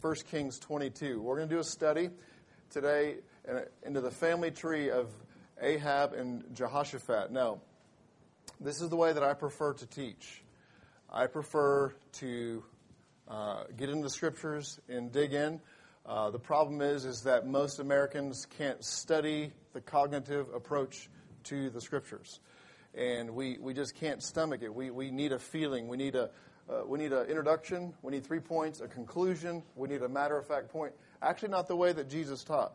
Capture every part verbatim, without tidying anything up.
First Kings twenty-two. We're going to do a study today into the family tree of Ahab and Jehoshaphat. Now, this is the way that I prefer to teach. I prefer to uh, get into the scriptures and dig in. Uh, the problem is, is that most Americans can't study the cognitive approach to the scriptures. And we, we just can't stomach it. We, we need a feeling. We need a Uh, we need an introduction, we need three points, a conclusion, we need a matter-of-fact point. Actually, not the way that Jesus taught.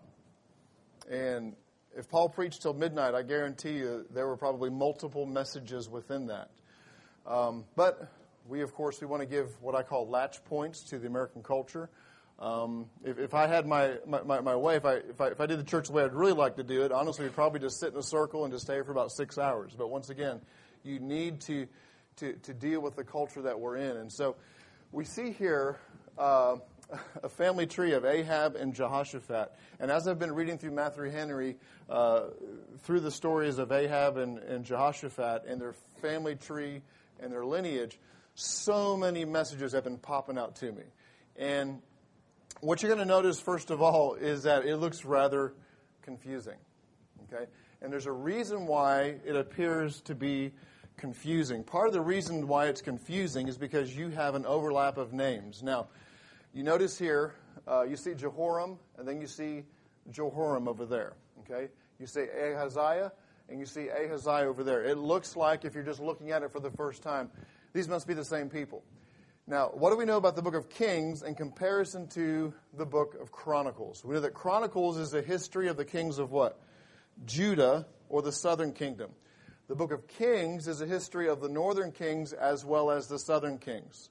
And if Paul preached till midnight, I guarantee you there were probably multiple messages within that. Um, but we, of course, we want to give what I call latch points to the American culture. Um, if, if I had my, my, my way, if I, if I if I did the church the way I'd really like to do it, honestly, we'd probably just sit in a circle and just stay for about six hours. But once again, you need to... To, to deal with the culture that we're in. And so we see here uh, a family tree of Ahab and Jehoshaphat. And as I've been reading through Matthew Henry, uh, through the stories of Ahab and, and Jehoshaphat and their family tree and their lineage, so many messages have been popping out to me. And what you're going to notice, first of all, is that it looks rather confusing. Okay? And there's a reason why it appears to be confusing. Part of the reason why it's confusing is because you have an overlap of names. Now, you notice here, uh, you see Jehoram, and then you see Jehoram over there. Okay? You see Ahaziah, and you see Ahaziah over there. It looks like, if you're just looking at it for the first time, these must be the same people. Now, what do we know about the book of Kings in comparison to the book of Chronicles? We know that Chronicles is a history of the kings of what? Judah, or the southern kingdom. The book of Kings is a history of the northern kings as well as the southern kings.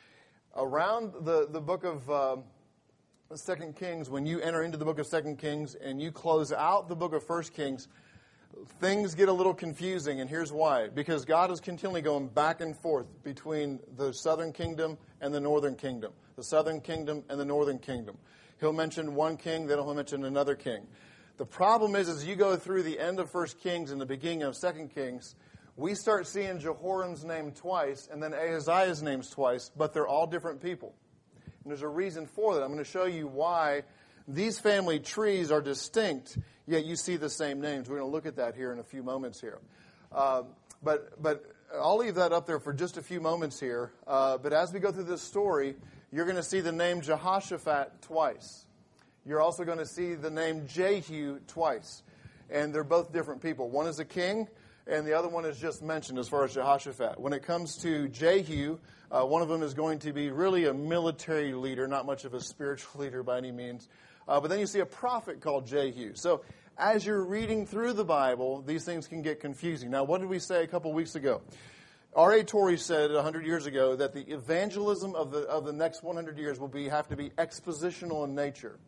Around the, the book of um, Second Kings, when you enter into the book of Second Kings and you close out the book of First Kings, things get a little confusing, and here's why. Because God is continually going back and forth between the southern kingdom and the northern kingdom. The southern kingdom and the northern kingdom. He'll mention one king, then he'll mention another king. The problem is, as you go through the end of First Kings and the beginning of Second Kings, we start seeing Jehoram's name twice and then Ahaziah's names twice, but they're all different people. And there's a reason for that. I'm going to show you why these family trees are distinct, yet you see the same names. We're going to look at that here in a few moments here. Uh, but but I'll leave that up there for just a few moments here. Uh, but as we go through this story, you're going to see the name Jehoshaphat twice. You're also going to see the name Jehu twice. And they're both different people. One is a king, and the other one is just mentioned as far as Jehoshaphat. When it comes to Jehu, uh, one of them is going to be really a military leader, not much of a spiritual leader by any means. Uh, but then you see a prophet called Jehu. So as you're reading through the Bible, these things can get confusing. Now, what did we say a couple weeks ago? R A Torrey said one hundred years ago that the evangelism of the of the next one hundred years will be have to be expositional in nature.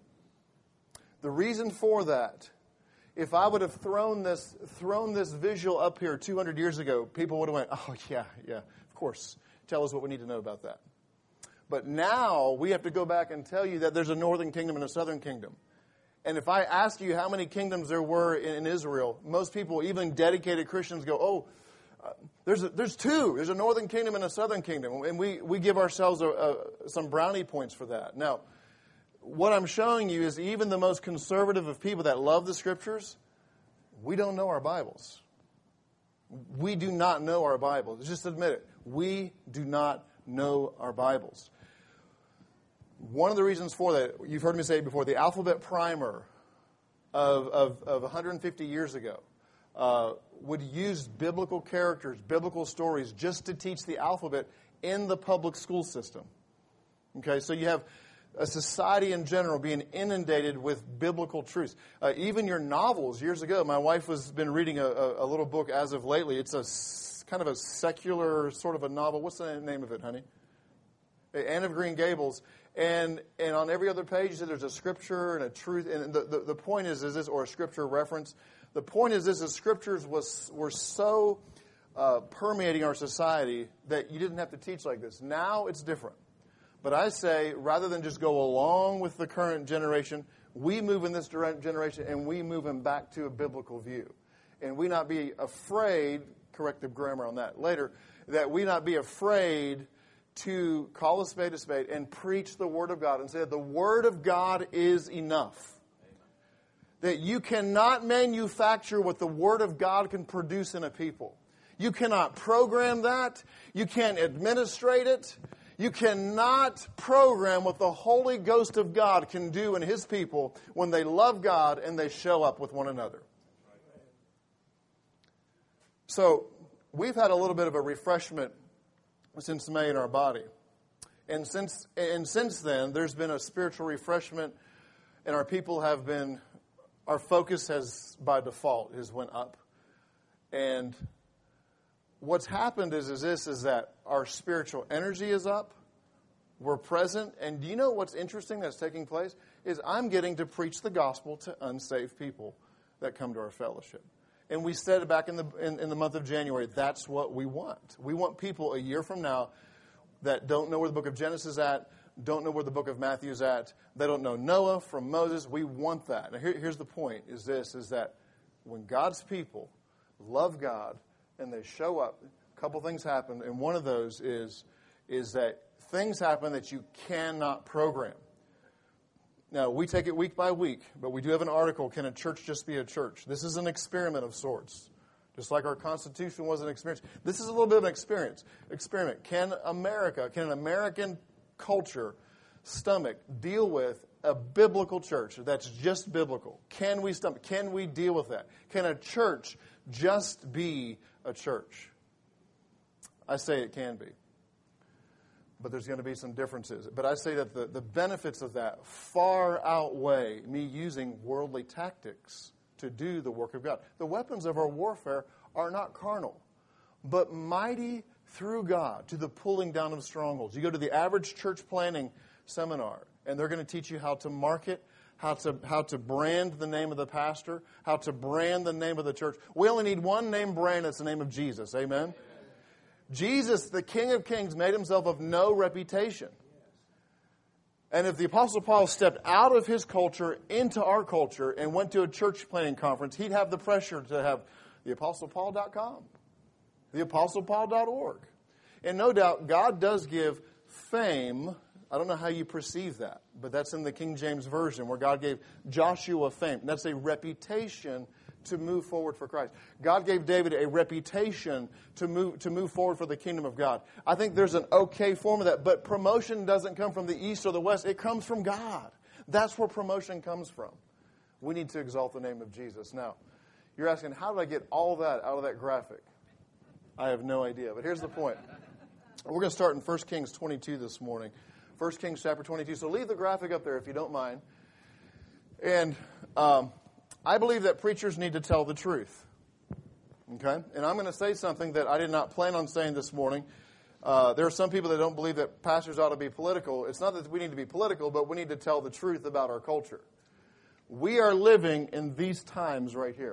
The reason for that, if I would have thrown this thrown this visual up here two hundred years ago, people would have went, oh, yeah, yeah, of course. Tell us what we need to know about that. But now we have to go back and tell you that there's a northern kingdom and a southern kingdom. And if I ask you how many kingdoms there were in, in Israel, most people, even dedicated Christians, go, oh, uh, there's a, there's two. There's a northern kingdom and a southern kingdom. And we, we give ourselves a, a, some brownie points for that. Now, what I'm showing you is even the most conservative of people that love the Scriptures, we don't know our Bibles. We do not know our Bibles. Just admit it. We do not know our Bibles. One of the reasons for that, you've heard me say it before, the alphabet primer of, of, of one hundred fifty years ago uh, would use biblical characters, biblical stories, just to teach the alphabet in the public school system. Okay, so you have a society in general being inundated with biblical truths. Uh, even your novels, years ago, my wife has been reading a, a, a little book as of lately. It's a kind of a secular sort of a novel. What's the name of it, honey? Anne of Green Gables. And and on every other page, there's a scripture and a truth. And the, the, the point is, is this, or a scripture reference. The point is this, the scriptures was were so uh, permeating our society that you didn't have to teach like this. Now it's different. But I say, rather than just go along with the current generation, we move in this generation and we move them back to a biblical view. And we not be afraid, corrective grammar on that later, that we not be afraid to call a spade a spade and preach the Word of God and say that the Word of God is enough. That you cannot manufacture what the Word of God can produce in a people. You cannot program that. You can't administrate it. You cannot program what the Holy Ghost of God can do in His people when they love God and they show up with one another. So, we've had a little bit of a refreshment since May in our body. And since and since then, there's been a spiritual refreshment, and our people have been, our focus has, by default, has went up. And what's happened is, is this, is that our spiritual energy is up. We're present. And do you know what's interesting that's taking place? Is I'm getting to preach the gospel to unsaved people that come to our fellowship. And we said it back in the in, in the month of January, that's what we want. We want people a year from now that don't know where the book of Genesis is at, don't know where the book of Matthew is at. They don't know Noah from Moses. We want that. Now here, here's the point, is this, is that when God's people love God and they show up, a couple things happen. And one of those is, is that things happen that you cannot program. Now, we take it week by week, but we do have an article, Can a Church Just Be a Church? This is an experiment of sorts. Just like our Constitution was an experience. This is a little bit of an experience. Experiment. Can America, can an American culture stomach deal with a biblical church that's just biblical? Can we stomach? Can we deal with that? Can a church just be a church? I say it can be. But there's going to be some differences. But I say that the, the benefits of that far outweigh me using worldly tactics to do the work of God. The weapons of our warfare are not carnal, but mighty through God to the pulling down of strongholds. You go to the average church planning seminar, and they're going to teach you how to market, how to how to brand the name of the pastor, how to brand the name of the church. We only need one name brand. It's the name of Jesus. Amen? Jesus, the King of Kings, made himself of no reputation. And if the Apostle Paul stepped out of his culture into our culture and went to a church planting conference, he'd have the pressure to have the apostle paul dot com, the apostle paul dot org. And no doubt, God does give fame. I don't know how you perceive that, but that's in the King James Version where God gave Joshua fame. That's a reputation to move forward for Christ. God gave David a reputation to move to move forward for the kingdom of God. I think there's an okay form of that, but promotion doesn't come from the east or the west. It comes from God. That's where promotion comes from. We need to exalt the name of Jesus. Now, you're asking, how did I get all that out of that graphic? I have no idea, but here's the point. We're going to start in First Kings twenty-two this morning. First Kings chapter twenty-two. So leave the graphic up there if you don't mind. And um, I believe that preachers need to tell the truth. Okay? And I'm going to say something that I did not plan on saying this morning. Uh, there are some people that don't believe that pastors ought to be political. It's not that we need to be political, but we need to tell the truth about our culture. We are living in these times right here.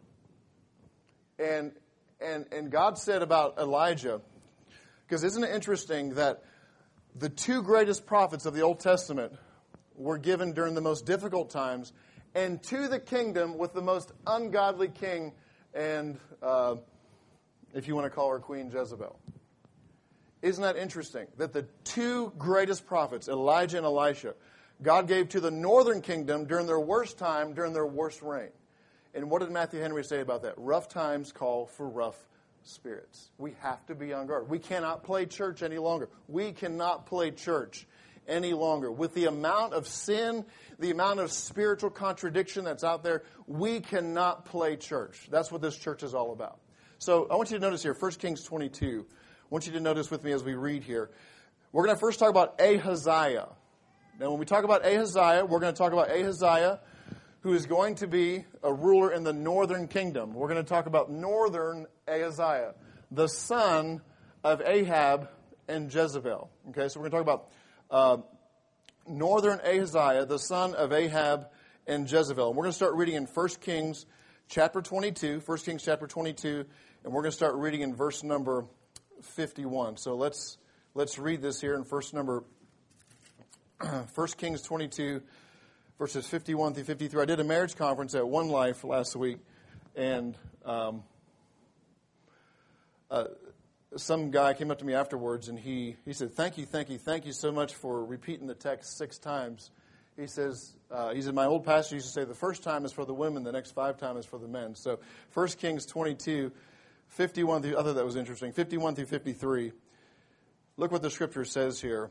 And and and God said about Elijah, because isn't it interesting that the two greatest prophets of the Old Testament were given during the most difficult times, and to the kingdom with the most ungodly king and, uh, if you want to call her Queen Jezebel. Isn't that interesting? That the two greatest prophets, Elijah and Elisha, God gave to the northern kingdom during their worst time, during their worst reign. And what did Matthew Henry say about that? Rough times call for rough spirits. We have to be on guard. We cannot play church any longer. We cannot play church any longer. With the amount of sin, the amount of spiritual contradiction that's out there, we cannot play church. That's what this church is all about. So I want you to notice here, First Kings twenty-two. I want you to notice with me as we read here. We're going to first talk about Ahaziah. Now, when we talk about Ahaziah, we're going to talk about Ahaziah, who is going to be a ruler in the northern kingdom. We're going to talk about northern Ahaziah, the son of Ahab and Jezebel. Okay, so we're going to talk about uh, northern Ahaziah, the son of Ahab and Jezebel. And we're going to start reading in First Kings chapter twenty-two, First Kings chapter twenty-two, and we're going to start reading in verse number fifty-one. So let's let's read this here in first number First Kings twenty-two, verses fifty-one through fifty-three. I did a marriage conference at One Life last week, and um, uh, some guy came up to me afterwards, and he, he said, thank you, thank you, thank you so much for repeating the text six times. He says, uh, he said, my old pastor used to say the first time is for the women, the next five times is for the men. So First Kings twenty-two, fifty-one through, I thought that was interesting, fifty-one through fifty-three. Look what the scripture says here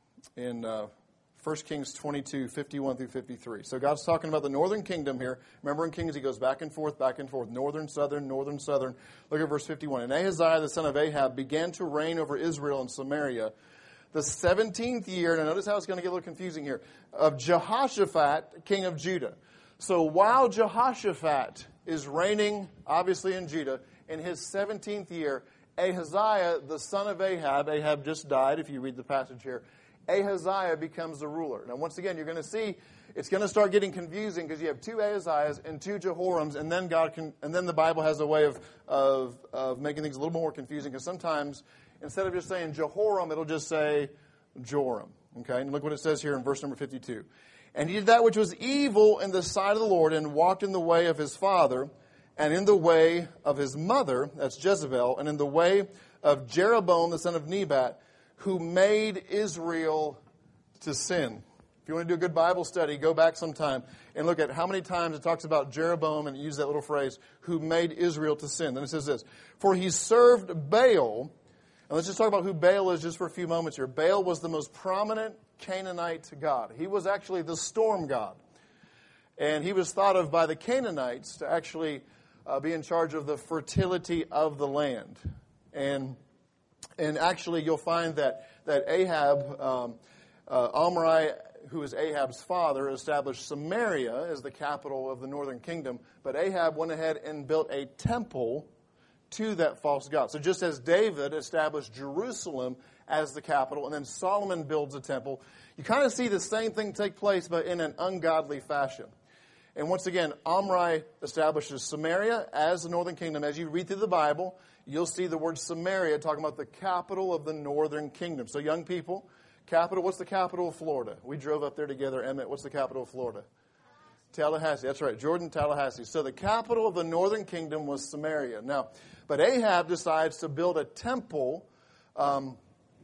in uh, First Kings twenty-two, fifty-one through fifty-three. So God's talking about the northern kingdom here. Remember in Kings, he goes back and forth, back and forth. Northern, southern, northern, southern. Look at verse fifty-one. And Ahaziah, the son of Ahab, began to reign over Israel and Samaria the seventeenth year, and notice how it's going to get a little confusing here, of Jehoshaphat, king of Judah. So while Jehoshaphat is reigning, obviously in Judah, in his seventeenth year, Ahaziah, the son of Ahab, Ahab just died, if you read the passage here, Ahaziah becomes the ruler. Now, once again, you're going to see it's going to start getting confusing because you have two Ahaziahs and two Jehorams, and then God can, and then the Bible has a way of of, of making things a little more confusing because sometimes instead of just saying Jehoram, it'll just say Joram. Okay, and look what it says here in verse number fifty-two. And he did that which was evil in the sight of the Lord, and walked in the way of his father, and in the way of his mother, that's Jezebel, and in the way of Jeroboam the son of Nebat, who made Israel to sin. If you want to do a good Bible study, go back sometime and look at how many times it talks about Jeroboam and use that little phrase, who made Israel to sin. Then it says this, for he served Baal. And let's just talk about who Baal is just for a few moments here. Baal was the most prominent Canaanite god. He was actually the storm god. And he was thought of by the Canaanites to actually uh, be in charge of the fertility of the land. And And actually, you'll find that that Ahab, um, uh, Omri, who is Ahab's father, established Samaria as the capital of the northern kingdom. But Ahab went ahead and built a temple to that false god. So just as David established Jerusalem as the capital, and then Solomon builds a temple, you kind of see the same thing take place, but in an ungodly fashion. And once again, Omri establishes Samaria as the northern kingdom. As you read through the Bible, you'll see the word Samaria talking about the capital of the northern kingdom. So young people, capital, what's the capital of Florida? We drove up there together. Emmett, what's the capital of Florida? Tallahassee. That's right, Jordan, Tallahassee. So the capital of the northern kingdom was Samaria. Now, but Ahab decides to build a temple um,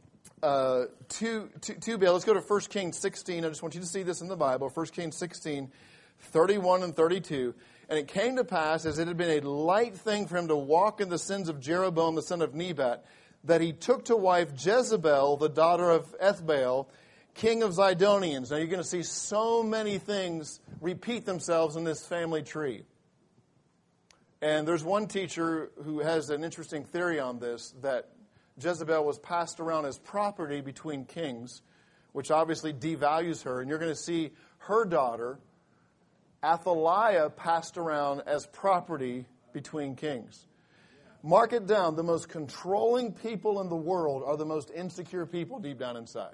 uh, to, to, to Baal. Let's go to First Kings sixteen. I just want you to see this in the Bible. First Kings sixteen, thirty-one and thirty-two. And it came to pass, as it had been a light thing for him to walk in the sins of Jeroboam the son of Nebat, that he took to wife Jezebel, the daughter of Ethbaal, king of Zidonians. Now you're going to see so many things repeat themselves in this family tree. And there's one teacher who has an interesting theory on this, that Jezebel was passed around as property between kings, which obviously devalues her. And you're going to see her daughter, Athaliah, passed around as property between kings. Mark it down. The most controlling people in the world are the most insecure people deep down inside.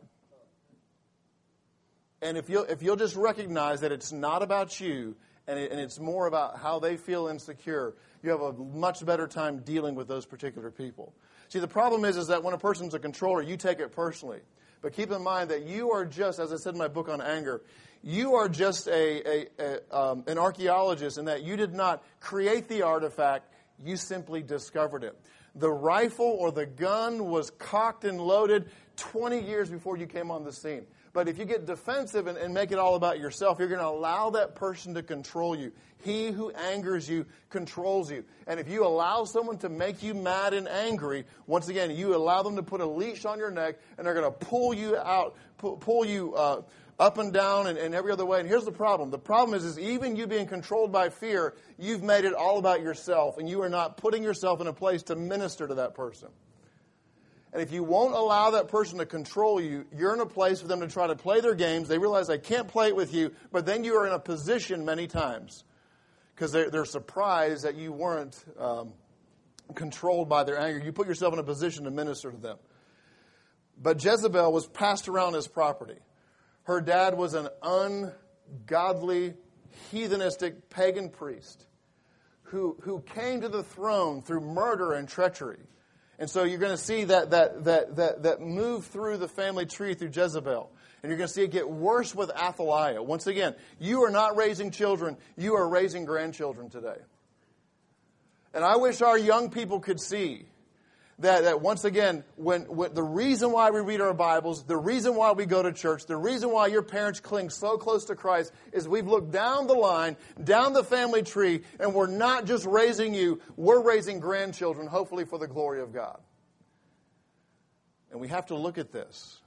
And if you'll, if you'll just recognize that it's not about you, and, it, and it's more about how they feel insecure, you have a much better time dealing with those particular people. See, the problem is, is that when a person's a controller, you take it personally. But keep in mind that you are just, as I said in my book on anger, you are just a, a, a um, an archaeologist in that you did not create the artifact, you simply discovered it. The rifle or the gun was cocked and loaded twenty years before you came on the scene. But if you get defensive and, and make it all about yourself, you're going to allow that person to control you. He who angers you controls you. And if you allow someone to make you mad and angry, once again, you allow them to put a leash on your neck, and they're going to pull you out, pull, pull you uh, up and down and, and every other way. And here's the problem. The problem is, is even you being controlled by fear, you've made it all about yourself, and you are not putting yourself in a place to minister to that person. And if you won't allow that person to control you, you're in a place for them to try to play their games. They realize they can't play it with you, but then you are in a position many times because they're, they're surprised that you weren't um, controlled by their anger. You put yourself in a position to minister to them. But Jezebel was passed around as property. Her dad was an ungodly, heathenistic, pagan priest who, who came to the throne through murder and treachery. And so you're going to see that that that that that move through the family tree through Jezebel. And you're going to see it get worse with Athaliah. Once again, you are not raising children, you are raising grandchildren today. And I wish our young people could see that, that once again, when, when the reason why we read our Bibles, the reason why we go to church, the reason why your parents cling so close to Christ is we've looked down the line, down the family tree, and we're not just raising you, we're raising grandchildren, hopefully for the glory of God. And we have to look at this.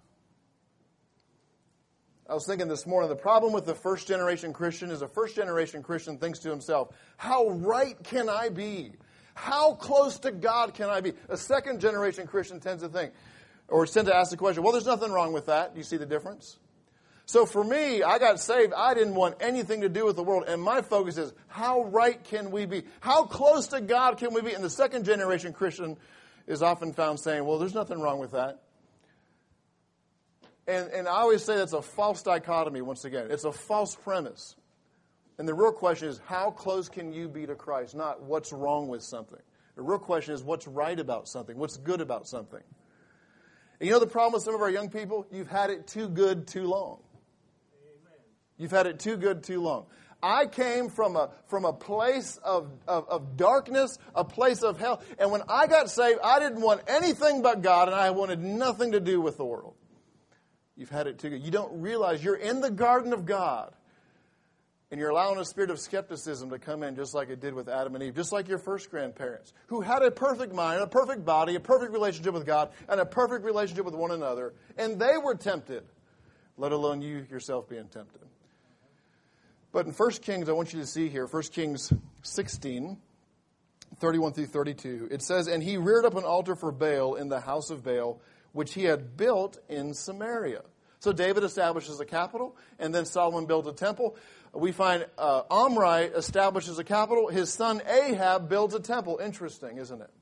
I was thinking this morning, the problem with the first generation Christian is a first generation Christian thinks to himself, how right can I be? How close to God can I be? A second generation Christian tends to think, or tends to ask the question, well, there's nothing wrong with that. Do you see the difference? So for me, I got saved. I didn't want anything to do with the world. And my focus is, how right can we be? How close to God can we be? And the second generation Christian is often found saying, well, there's nothing wrong with that. And, and I always say that's a false dichotomy once again. It's a false premise. And the real question is, how close can you be to Christ? Not what's wrong with something. The real question is, what's right about something? What's good about something? And you know the problem with some of our young people? You've had it too good too long. Amen. You've had it too good too long. I came from a from a place of, of, of darkness, a place of hell. And when I got saved, I didn't want anything but God, and I wanted nothing to do with the world. You've had it too good. You don't realize you're in the garden of God. And you're allowing a spirit of skepticism to come in just like it did with Adam and Eve, just like your first grandparents, who had a perfect mind, a perfect body, a perfect relationship with God, and a perfect relationship with one another. And they were tempted, let alone you yourself being tempted. But in First Kings, I want you to see here, First Kings sixteen, thirty-one through thirty-two, it says, and he reared up an altar for Baal in the house of Baal, which he had built in Samaria. So David establishes a capital, and then Solomon built a temple. We find uh, Omri establishes a capital. His son Ahab builds a temple. Interesting, isn't it?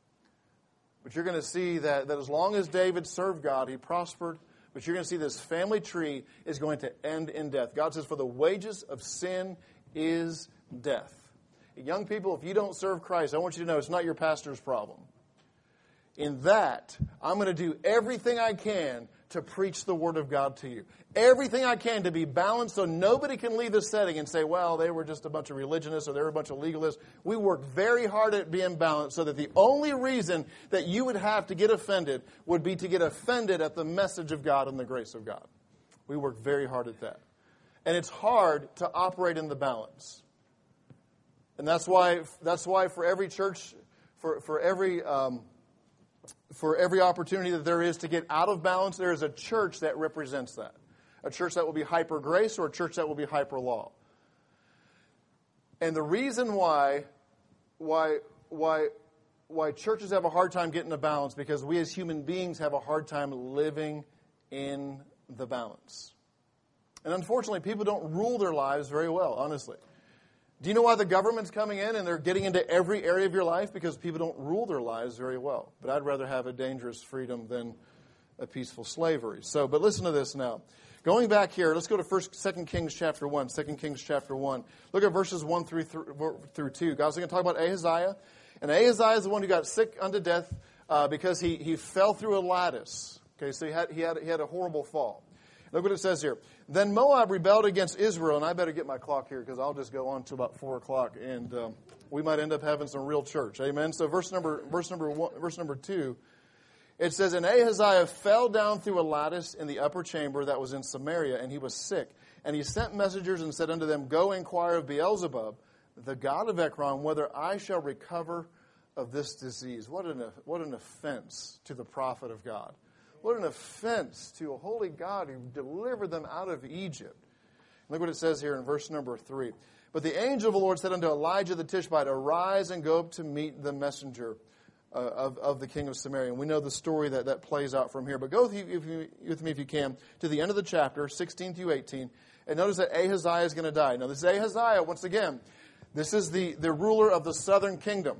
But you're going to see that, that as long as David served God, he prospered. But you're going to see this family tree is going to end in death. God says, for the wages of sin is death. Young people, if you don't serve Christ, I want you to know it's not your pastor's problem. In that, I'm going to do everything I can to preach the Word of God to you. Everything I can to be balanced so nobody can leave the setting and say, well, they were just a bunch of religionists or they were a bunch of legalists. We work very hard at being balanced so that the only reason that you would have to get offended would be to get offended at the message of God and the grace of God. We work very hard at that. And it's hard to operate in the balance. And that's why that's why for every church, for, for every... Um, For every opportunity that there is to get out of balance, there is a church that represents that. A church that will be hyper grace or a church that will be hyper law. And the reason why, why, why, why churches have a hard time getting a balance, because we as human beings have a hard time living in the balance. And unfortunately, people don't rule their lives very well, honestly. Do you know why the government's coming in and they're getting into every area of your life? Because people don't rule their lives very well. But I'd rather have a dangerous freedom than a peaceful slavery. So, but listen to this now. Going back here, let's go to First, Second Kings chapter one. Second Kings chapter one. Look at verses one through through two. God's going to talk about Ahaziah, and Ahaziah is the one who got sick unto death uh, because he he fell through a lattice. Okay, so he had he had he had a horrible fall. Look what it says here. Then Moab rebelled against Israel, and I better get my clock here because I'll just go on to about four o'clock, and um, we might end up having some real church. Amen. So verse number verse number one, verse number two, it says, and Ahaziah fell down through a lattice in the upper chamber that was in Samaria, and he was sick. And he sent messengers and said unto them, go inquire of Beelzebub, the god of Ekron, whether I shall recover of this disease. What an what an offense to the prophet of God. What an offense to a holy God who delivered them out of Egypt. Look what it says here in verse number three. But the angel of the Lord said unto Elijah the Tishbite, arise and go up to meet the messenger uh, of, of the king of Samaria. And we know the story that, that plays out from here. But go with, you, if you, with me, if you can, to the end of the chapter, sixteen through eighteen. And notice that Ahaziah is going to die. Now, this is Ahaziah, once again. This is the, the ruler of the southern kingdom.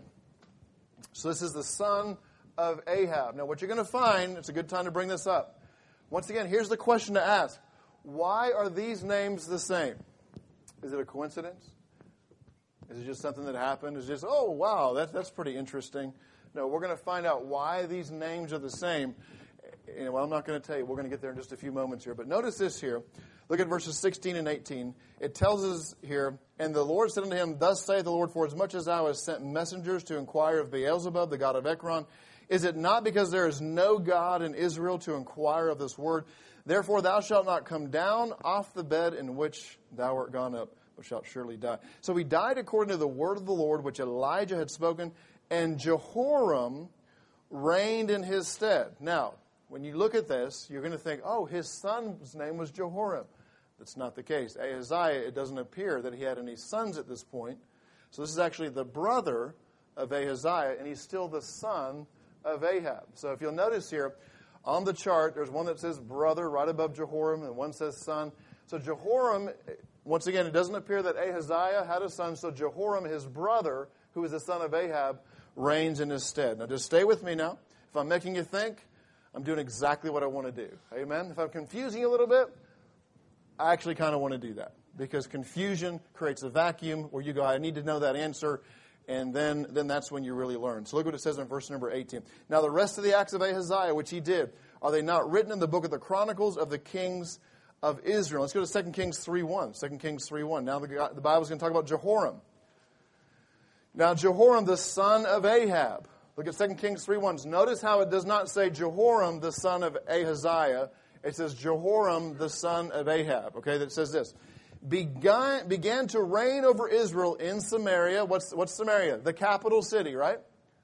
So this is the son of Ahab. Now, what you're going to find, it's a good time to bring this up. Once again, here's the question to ask. Why are these names the same? Is it a coincidence? Is it just something that happened? Is it just, oh, wow, that, that's pretty interesting? No, we're going to find out why these names are the same. And, well, I'm not going to tell you. We're going to get there in just a few moments here. But notice this here. Look at verses sixteen and eighteen. It tells us here, and the Lord said unto him, thus saith the Lord, for as much as thou hast sent messengers to inquire of Beelzebub, the god of Ekron, Is it not because there is no God in Israel to inquire of this word? Therefore thou shalt not come down off the bed in which thou art gone up, but shalt surely die. So he died according to the word of the Lord, which Elijah had spoken, and Jehoram reigned in his stead. Now, when you look at this, you're going to think, oh, his son's name was Jehoram. That's not the case. Ahaziah, it doesn't appear that he had any sons at this point. So this is actually the brother of Ahaziah, and he's still the son of Ahab. So if you'll notice here, on the chart, there's one that says brother right above Jehoram, and one says son. So Jehoram, once again, it doesn't appear that Ahaziah had a son, so Jehoram, his brother, who is the son of Ahab, reigns in his stead. Now just stay with me now. If I'm making you think, I'm doing exactly what I want to do. Amen? If I'm confusing you a little bit, I actually kind of want to do that. Because confusion creates a vacuum where you go, I need to know that answer. And then, then that's when you really learn. So look what it says in verse number eighteen. Now the rest of the acts of Ahaziah, which he did, are they not written in the book of the Chronicles of the kings of Israel? Let's go to Second Kings three one. Second Kings three one. Now the, the Bible's going to talk about Jehoram. Now Jehoram, the son of Ahab. Look at Second Kings three one. Notice how it does not say Jehoram, the son of Ahaziah. It says Jehoram, the son of Ahab. Okay, that says this. Began, began to reign over Israel in Samaria. What's, what's Samaria? The capital city, right?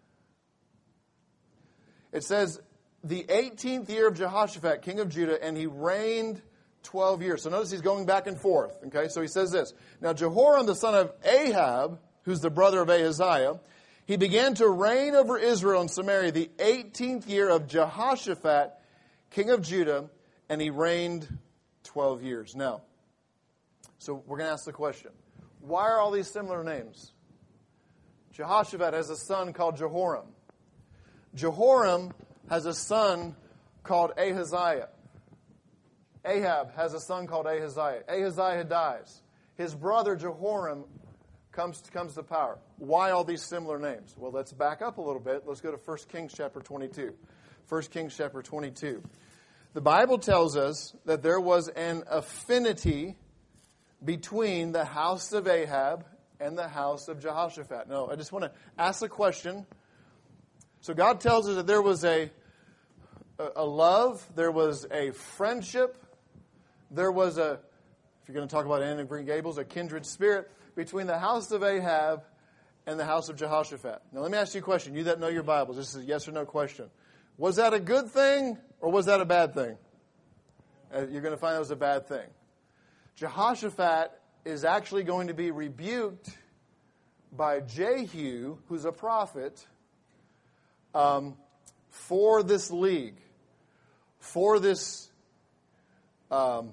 It says, the eighteenth year of Jehoshaphat, king of Judah, and he reigned twelve years. So notice he's going back and forth. Okay, so he says this. Now Jehoram, the son of Ahab, who's the brother of Ahaziah, he began to reign over Israel in Samaria the eighteenth year of Jehoshaphat, king of Judah, and he reigned twelve years. Now, so we're going to ask the question, why are all these similar names? Jehoshaphat has a son called Jehoram. Jehoram has a son called Ahaziah. Ahab has a son called Ahaziah. Ahaziah dies. His brother Jehoram comes to, comes to power. Why all these similar names? Well, let's back up a little bit. Let's go to First Kings chapter twenty-two. First Kings chapter twenty-two. The Bible tells us that there was an affinity between the house of Ahab and the house of Jehoshaphat. No, I just want to ask a question. So God tells us that there was a, a love, there was a friendship, there was a, if you're going to talk about Anne of Green Gables, a kindred spirit between the house of Ahab and the house of Jehoshaphat. Now let me ask you a question. You that know your Bibles, this is a yes or no question. Was that a good thing or was that a bad thing? Uh, you're going to find it was a bad thing. Jehoshaphat is actually going to be rebuked by Jehu, who's a prophet, um, for this league, for this, um,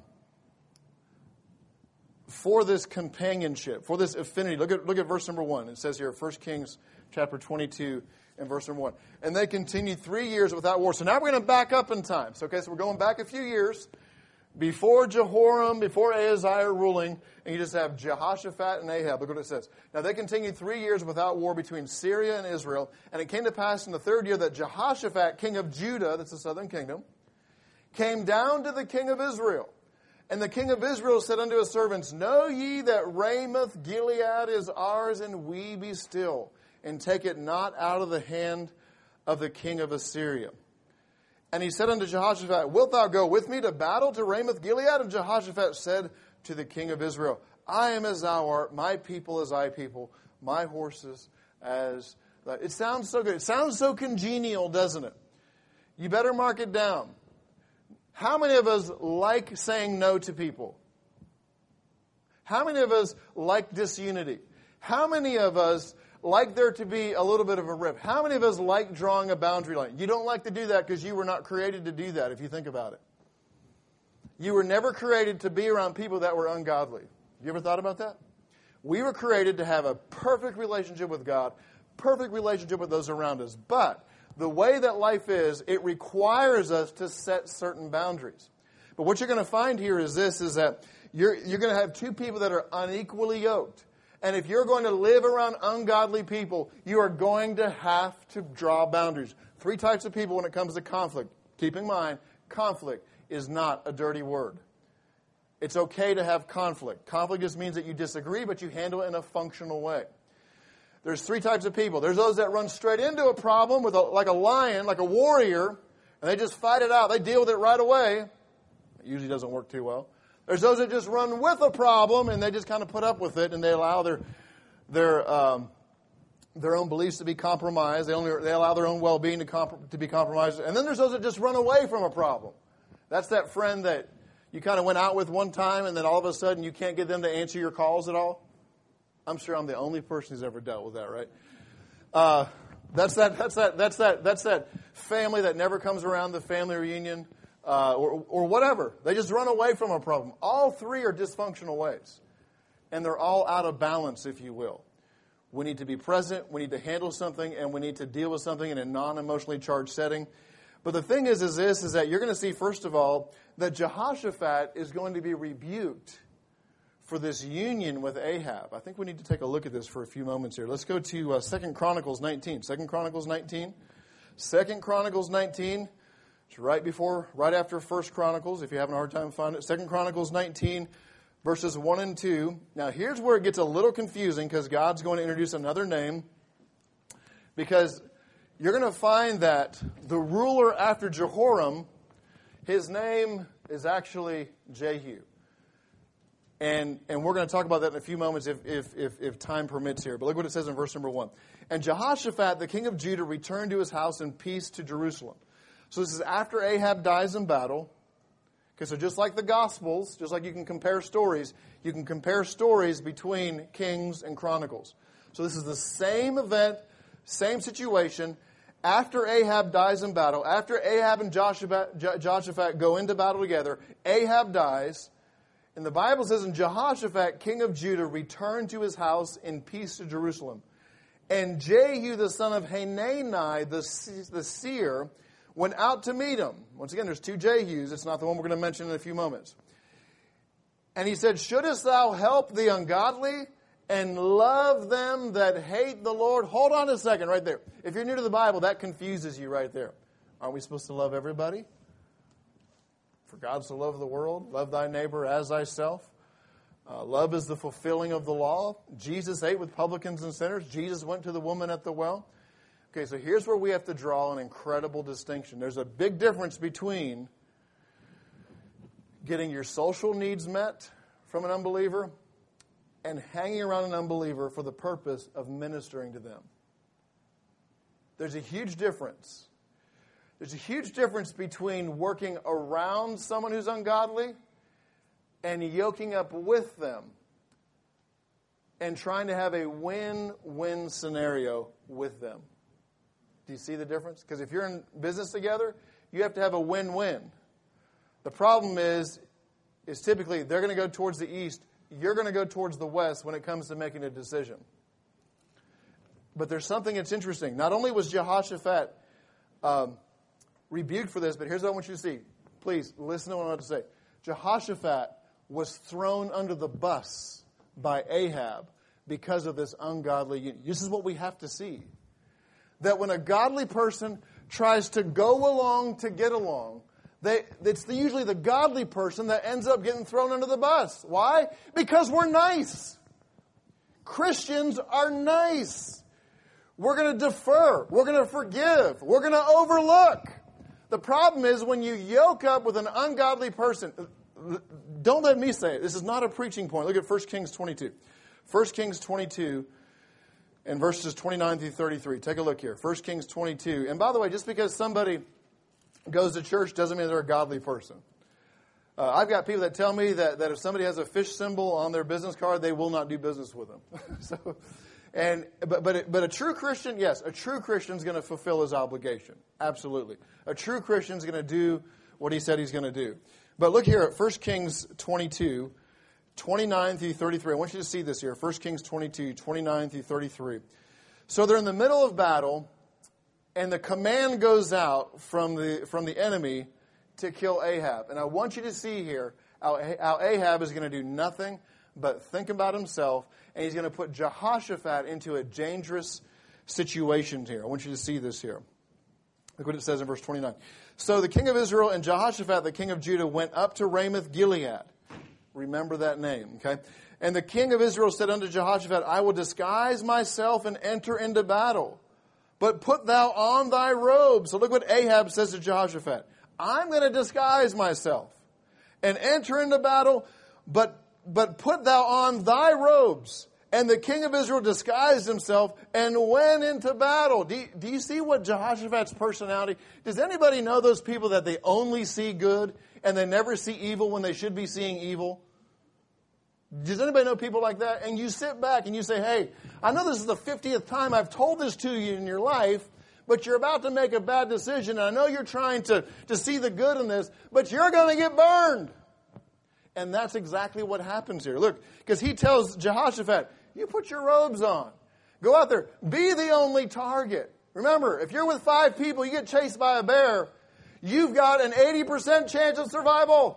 for this companionship, for this affinity. Look at look at verse number one. It says here, First Kings chapter twenty-two and verse number one. And they continued three years without war. So now we're going to back up in time. So, okay, so we're going back a few years. Before Jehoram, before Ahaziah ruling, and you just have Jehoshaphat and Ahab. Look what it says. Now they continued three years without war between Syria and Israel. And it came to pass in the third year that Jehoshaphat, king of Judah, that's the southern kingdom, came down to the king of Israel. And the king of Israel said unto his servants, Know ye that Ramoth Gilead is ours, and we be still, and take it not out of the hand of the king of Assyria. And he said unto Jehoshaphat, Wilt thou go with me to battle to Ramoth Gilead? And Jehoshaphat said to the king of Israel, I am as thou art, my people as thy people, my horses as thy. It sounds so good. It sounds so congenial, doesn't it? You better mark it down. How many of us like saying no to people? How many of us like disunity? How many of us like there to be a little bit of a rift? How many of us like drawing a boundary line? You don't like to do that because you were not created to do that, if you think about it. You were never created to be around people that were ungodly. You ever thought about that? We were created to have a perfect relationship with God, perfect relationship with those around us. But the way that life is, it requires us to set certain boundaries. But what you're going to find here is this, is that you're, you're going to have two people that are unequally yoked. And if you're going to live around ungodly people, you are going to have to draw boundaries. Three types of people when it comes to conflict. Keep in mind, conflict is not a dirty word. It's okay to have conflict. Conflict just means that you disagree, but you handle it in a functional way. there's three types of people. There's those that run straight into a problem with a, like a lion, like a warrior, and they just fight it out. They deal with it right away. It usually doesn't work too well. There's those that just run with a problem, and they just kind of put up with it, and they allow their their um, their own beliefs to be compromised. They only they allow their own well-being to comp- to be compromised. And then there's those that just run away from a problem. That's that friend that you kind of went out with one time, and then all of a sudden you can't get them to answer your calls at all. I'm sure I'm the only person who's ever dealt with that, right? Uh, that's that. That's that. That's that. That's that family that never comes around the family reunion, uh, or or whatever. They just run away from a problem. All three are dysfunctional ways, and they're all out of balance, if you will. We need to be present. We need to handle something, and we need to deal with something in a non-emotionally charged setting. But the thing is, is this, is that you're going to see, first of all, that Jehoshaphat is going to be rebuked for this union with Ahab. I think we need to take a look at this for a few moments here. Let's go to uh, Second Chronicles nineteen. Second Chronicles nineteen. Second Chronicles nineteen. It's right before, right after First Chronicles, if you're having a hard time finding it. Second Chronicles nineteen, verses one and two. Now, here's where it gets a little confusing because God's going to introduce another name. Because you're going to find that the ruler after Jehoram, his name is actually Jehu. And and we're going to talk about that in a few moments if, if, if, if time permits here. But look what it says in verse number one. And Jehoshaphat, the king of Judah, returned to his house in peace to Jerusalem. So this is after Ahab dies in battle. Okay, so just like the Gospels, just like you can compare stories, you can compare stories between Kings and Chronicles. So this is the same event, same situation. After Ahab dies in battle, after Ahab and Jehoshaphat, Jehoshaphat go into battle together, Ahab dies. And the Bible says, and Jehoshaphat, king of Judah, returned to his house in peace to Jerusalem. And Jehu, the son of Hanani, the, the seer, went out to meet him. Once again, there's two Jehus. It's not the one we're going to mention in a few moments. And he said, shouldest thou help the ungodly and love them that hate the Lord? Hold on a second right there. If you're new to the Bible, that confuses you right there. Aren't we supposed to love everybody? For God so loved the world, love thy neighbor as thyself. Uh, love is the fulfilling of the law. Jesus ate with publicans and sinners. Jesus went to the woman at the well. Okay, so here's where we have to draw an incredible distinction. There's a big difference between getting your social needs met from an unbeliever and hanging around an unbeliever for the purpose of ministering to them. There's a huge difference. There's a huge difference between working around someone who's ungodly and yoking up with them and trying to have a win-win scenario with them. Do you see the difference? Because if you're in business together, you have to have a win-win. The problem is, is typically they're going to go towards the east, you're going to go towards the west when it comes to making a decision. But there's something that's interesting. Not only was Jehoshaphat um, rebuked for this, but here's what I want you to see. Please, listen to what I'm about to say. Jehoshaphat was thrown under the bus by Ahab because of this ungodly union. This is what we have to see. That when a godly person tries to go along to get along, they, it's the, usually the godly person that ends up getting thrown under the bus. Why? Because we're nice. Christians are nice. We're going to defer. We're going to forgive. We're going to overlook. The problem is when you yoke up with an ungodly person, don't let me say it. This is not a preaching point. Look at First Kings twenty-two. First Kings twenty-two and verses twenty-nine through thirty-three. Take a look here. First Kings twenty-two. And by the way, just because somebody goes to church doesn't mean they're a godly person. Uh, I've got people that tell me that, that if somebody has a fish symbol on their business card, they will not do business with them. so, and but but but a true Christian, yes, a true Christian is going to fulfill his obligation. Absolutely, a true Christian is going to do what he said he's going to do. But look here at First Kings twenty-two, twenty-nine through thirty-three. I want you to see this here. First Kings twenty-two, twenty-nine through thirty-three. So they're in the middle of battle, and the command goes out from the from the enemy to kill Ahab. And I want you to see here how, how Ahab is going to do nothing but think about himself, and he's going to put Jehoshaphat into a dangerous situation here. I want you to see this here. Look what it says in verse twenty-nine. So the king of Israel and Jehoshaphat, the king of Judah, went up to Ramoth Gilead. Remember that name, okay? And the king of Israel said unto Jehoshaphat, I will disguise myself and enter into battle. But put thou on thy robe. So look what Ahab says to Jehoshaphat. I'm going to disguise myself and enter into battle, but, but put thou on thy robes. And the king of Israel disguised himself and went into battle. Do you, do you see what Jehoshaphat's personality? Does anybody know those people that they only see good and they never see evil when they should be seeing evil? Does anybody know people like that? And you sit back and you say, hey, I know this is the fiftieth time I've told this to you in your life, but you're about to make a bad decision. And I know you're trying to, to see the good in this, but you're going to get burned. And that's exactly what happens here. Look, because he tells Jehoshaphat, you put your robes on. Go out there. Be the only target. Remember, if you're with five people, you get chased by a bear, you've got an eighty percent chance of survival.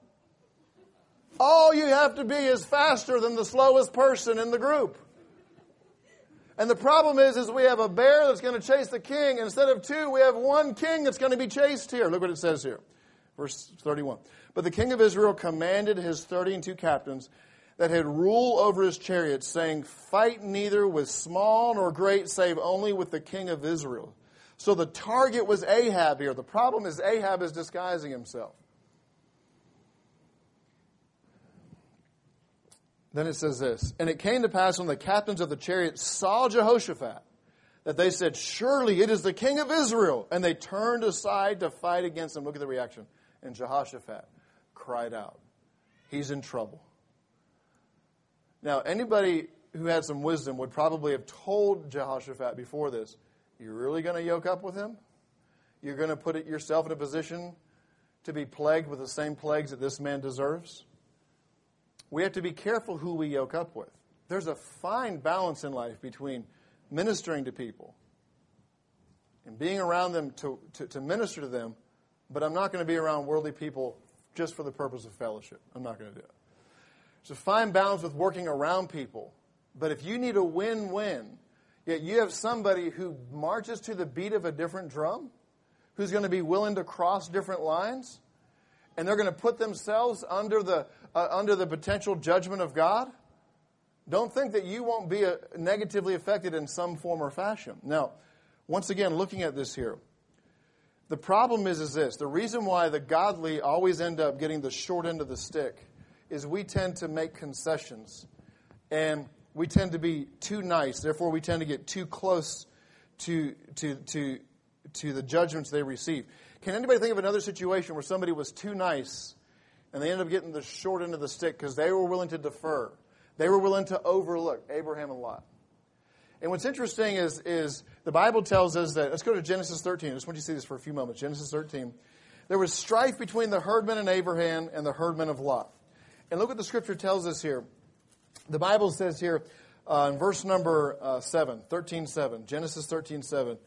All you have to be is faster than the slowest person in the group. And the problem is, is we have a bear that's going to chase the king. Instead of two, we have one king that's going to be chased here. Look what it says here. Verse thirty-one. But the king of Israel commanded his thirty and two captains that had rule over his chariots, saying, fight neither with small nor great, save only with the king of Israel. So the target was Ahab here. The problem is Ahab is disguising himself. Then it says this, and it came to pass when the captains of the chariots saw Jehoshaphat, that they said, surely it is the king of Israel. And they turned aside to fight against him. Look at the reaction. And Jehoshaphat cried out. He's in trouble. Now, anybody who had some wisdom would probably have told Jehoshaphat before this, you're really going to yoke up with him? You're going to put it yourself in a position to be plagued with the same plagues that this man deserves? We have to be careful who we yoke up with. There's a fine balance in life between ministering to people and being around them to, to, to minister to them, but I'm not going to be around worldly people just for the purpose of fellowship. I'm not going to do it. There's a fine balance with working around people, but if you need a win-win, yet you have somebody who marches to the beat of a different drum, who's going to be willing to cross different lines, and they're going to put themselves under the uh, under the potential judgment of God, don't think that you won't be uh, negatively affected in some form or fashion. Now, once again, looking at this here, the problem is, is this. The reason why the godly always end up getting the short end of the stick is we tend to make concessions, and we tend to be too nice. Therefore, we tend to get too close to to to to the judgments they receive. Can anybody think of another situation where somebody was too nice and they ended up getting the short end of the stick because they were willing to defer? They were willing to overlook Abraham and Lot. And what's interesting is, is the Bible tells us that, let's go to Genesis thirteen. I just want you to see this for a few moments. Genesis thirteen. There was strife between the herdmen of Abraham and the herdmen of Lot. And look what the scripture tells us here. The Bible says here uh, in verse number uh, seven, thirteen seven, Genesis thirteen seven.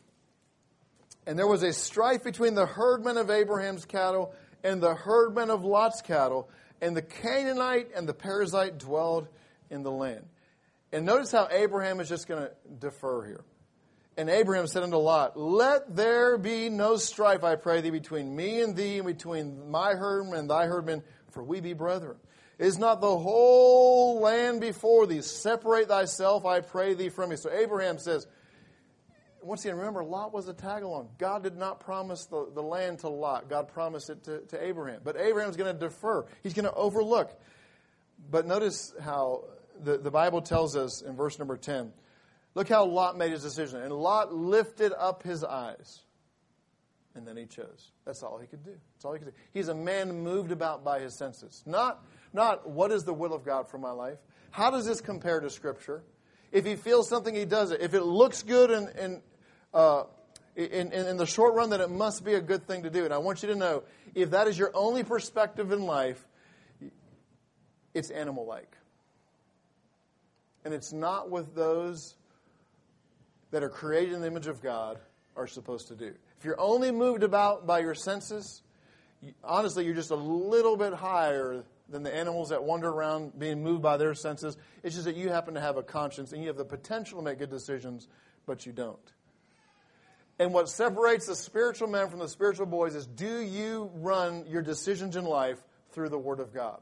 And there was a strife between the herdmen of Abraham's cattle and the herdmen of Lot's cattle, and the Canaanite and the Perizzite dwelled in the land. And notice how Abraham is just going to defer here. And Abraham said unto Lot, let there be no strife, I pray thee, between me and thee, and between my herdmen and thy herdmen, for we be brethren. Is not the whole land before thee? Separate thyself, I pray thee, from me. So Abraham says, once again, remember, Lot was a tag-along. God did not promise the, the land to Lot. God promised it to, to Abraham. But Abraham's going to defer. He's going to overlook. But notice how the, the Bible tells us in verse number ten, look how Lot made his decision. And Lot lifted up his eyes. And then he chose. That's all he could do. That's all he could do. He's a man moved about by his senses. Not, not what is the will of God for my life? How does this compare to Scripture? If he feels something, he does it. If it looks good and, and uh, in, in, in the short run, then it must be a good thing to do. And I want you to know, if that is your only perspective in life, it's animal-like. And it's not what those that are created in the image of God are supposed to do. If you're only moved about by your senses, honestly, you're just a little bit higher than the animals that wander around being moved by their senses. It's just that you happen to have a conscience and you have the potential to make good decisions, but you don't. And what separates the spiritual men from the spiritual boys is, do you run your decisions in life through the Word of God?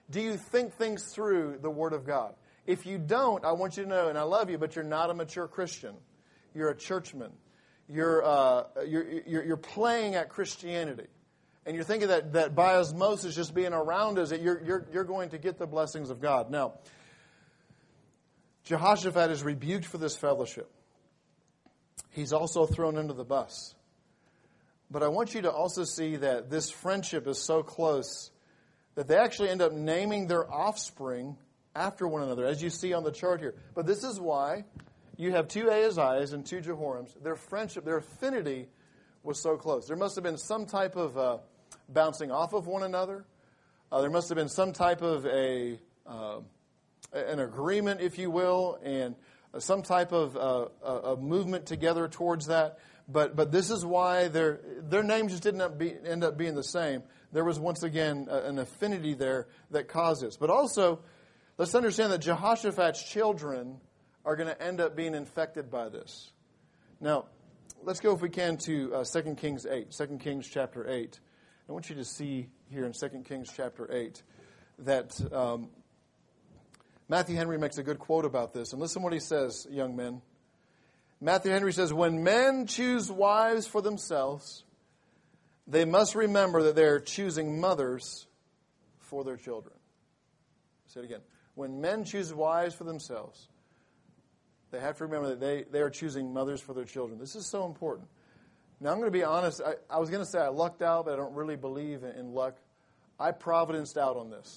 Do you think things through the Word of God? If you don't, I want you to know, and I love you, but you're not a mature Christian. You're a churchman. You're, uh, you're, you're, you're playing at Christianity. And you're thinking that, that by osmosis, just being around us, that you're, you're, you're going to get the blessings of God. Now, Jehoshaphat is rebuked for this fellowship. He's also thrown into the bus. But I want you to also see that this friendship is so close that they actually end up naming their offspring after one another, as you see on the chart here. But this is why you have two Ahaziahs and two Jehorims. Their friendship, their affinity was so close. There must have been some type of uh, bouncing off of one another. Uh, there must have been some type of a uh, an agreement, if you will, and some type of uh, a movement together towards that. But but this is why their their names just didn't up be, end up being the same. There was once again a, an affinity there that caused this. But also, let's understand that Jehoshaphat's children are going to end up being infected by this. Now, let's go, if we can, to uh, Second Kings eight. Second Kings chapter eight. I want you to see here in Second Kings chapter eight that um, Matthew Henry makes a good quote about this. And listen what he says, young men. Matthew Henry says, when men choose wives for themselves, they must remember that they are choosing mothers for their children. I'll say it again. When men choose wives for themselves, they have to remember that they, they are choosing mothers for their children. This is so important. Now, I'm going to be honest. I, I was going to say I lucked out, but I don't really believe in, in luck. I providenced out on this.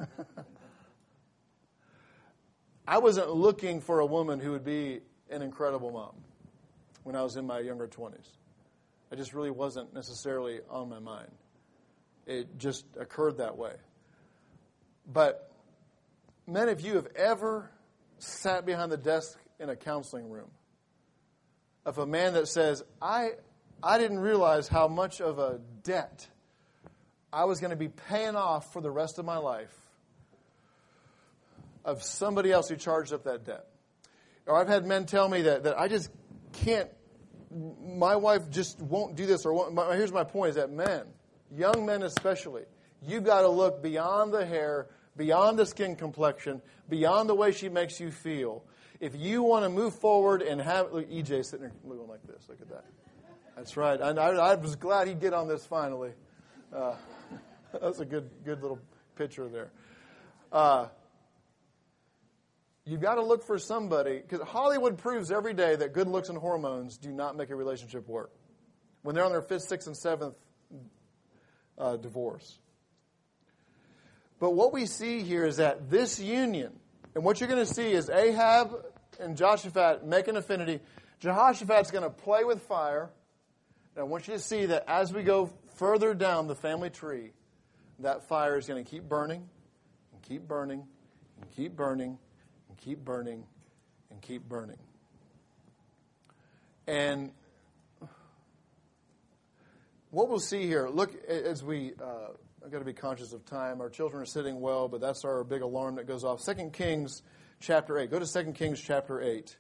I wasn't looking for a woman who would be an incredible mom when I was in my younger twenties. I just really wasn't necessarily on my mind. It just occurred that way. But men, if you have ever sat behind the desk in a counseling room of a man that says, I I didn't realize how much of a debt I was going to be paying off for the rest of my life of somebody else who charged up that debt. Or I've had men tell me that, that I just can't, my wife just won't do this. Or won't, my, here's my point, is that men, young men especially, you've got to look beyond the hair, beyond the skin complexion, beyond the way she makes you feel. If you want to move forward and have, look, E J sitting there looking like this, look at that. That's right. I, I, I was glad he'd get on this finally. Uh, that's a good, good little picture there. Uh, You've got to look for somebody, because Hollywood proves every day that good looks and hormones do not make a relationship work. When they're on their fifth, sixth, and seventh uh, divorce. But what we see here is that this union, and what you're going to see is Ahab and Jehoshaphat make an affinity. Jehoshaphat's going to play with fire. And I want you to see that as we go further down the family tree, that fire is going to keep burning, and keep burning, and keep burning, keep burning, and keep burning. And what we'll see here, look, as we, uh, I've got to be conscious of time. Our children are sitting well, but that's our big alarm that goes off. Second Kings chapter eight. Go to Second Kings chapter eight.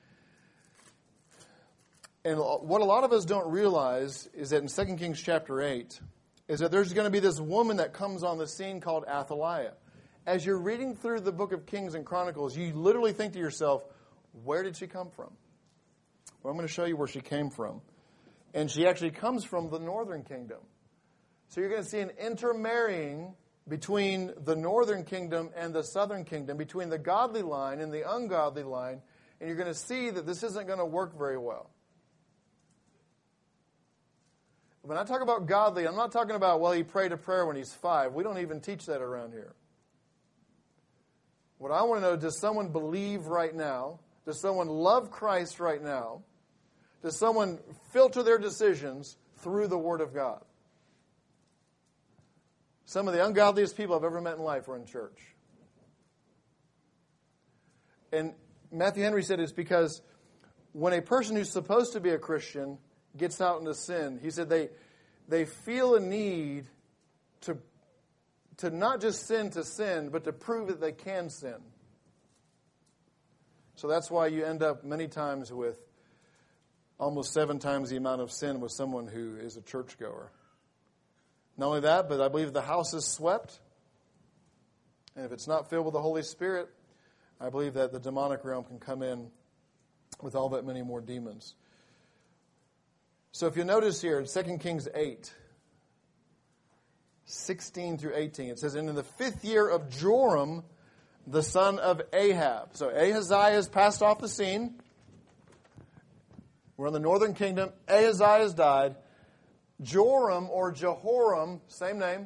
And what a lot of us don't realize is that in Second Kings chapter eight, is that there's going to be this woman that comes on the scene called Athaliah. As you're reading through the book of Kings and Chronicles, you literally think to yourself, where did she come from? Well, I'm going to show you where she came from. And she actually comes from the northern kingdom. So you're going to see an intermarrying between the northern kingdom and the southern kingdom, between the godly line and the ungodly line. And you're going to see that this isn't going to work very well. When I talk about godly, I'm not talking about, well, he prayed a prayer when he's five. We don't even teach that around here. What I want to know, does someone believe right now? Does someone love Christ right now? Does someone filter their decisions through the Word of God? Some of the ungodliest people I've ever met in life were in church. And Matthew Henry said it's because when a person who's supposed to be a Christian gets out into sin, he said they they feel a need to to not just sin to sin, but to prove that they can sin. So that's why you end up many times with almost seven times the amount of sin with someone who is a churchgoer. Not only that, but I believe the house is swept. And if it's not filled with the Holy Spirit, I believe that the demonic realm can come in with all that many more demons. So if you notice here in Second Kings eight, sixteen through eighteen, it says, and in the fifth year of Joram, the son of Ahab. So Ahaziah has passed off the scene. We're in the northern kingdom. Ahaziah has died. Joram or Jehoram, same name.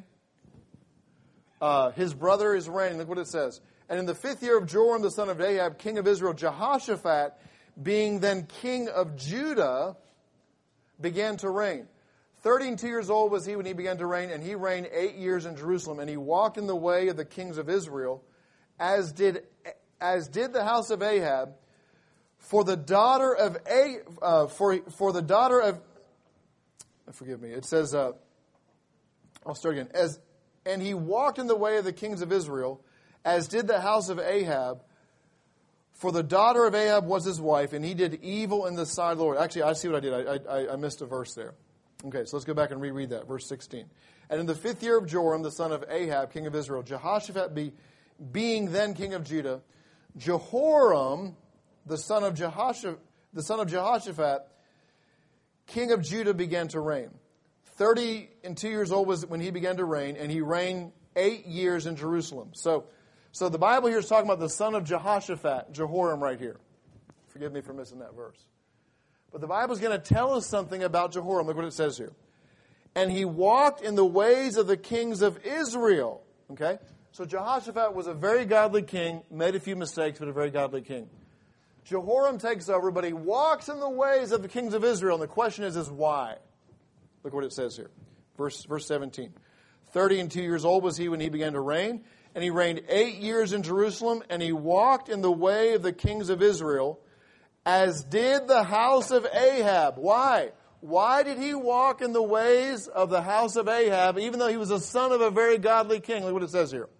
Uh, his brother is reigning. Look what it says. And in the fifth year of Joram, the son of Ahab, king of Israel, Jehoshaphat, being then king of Judah, began to reign. Thirty and two years old was he when he began to reign, and he reigned eight years in Jerusalem. And he walked in the way of the kings of Israel, as did as did the house of Ahab. For the daughter of A, uh, for for the daughter of, forgive me. It says, uh, I'll start again. As and he walked in the way of the kings of Israel, as did the house of Ahab. For the daughter of Ahab was his wife, and he did evil in the sight of the Lord. Actually, I see what I did. I, I, I missed a verse there. Okay, so let's go back and reread that. Verse sixteen. And in the fifth year of Joram, the son of Ahab, king of Israel, Jehoshaphat be, being then king of Judah, Jehoram, the son of Jehoshaphat, the son of Jehoshaphat, king of Judah, began to reign. Thirty and two years old was when he began to reign, and he reigned eight years in Jerusalem. So, so the Bible here is talking about the son of Jehoshaphat, Jehoram, right here. Forgive me for missing that verse. But the Bible is going to tell us something about Jehoram. Look what it says here. And he walked in the ways of the kings of Israel. Okay? So Jehoshaphat was a very godly king, made a few mistakes, but a very godly king. Jehoram takes over, but he walks in the ways of the kings of Israel. And the question is, is why? Look what it says here. Verse, verse seventeen. Thirty and two years old was he when he began to reign. And he reigned eight years in Jerusalem. And he walked in the way of the kings of Israel, as did the house of Ahab. Why? Why did he walk in the ways of the house of Ahab, even though he was a son of a very godly king? Look what it says here.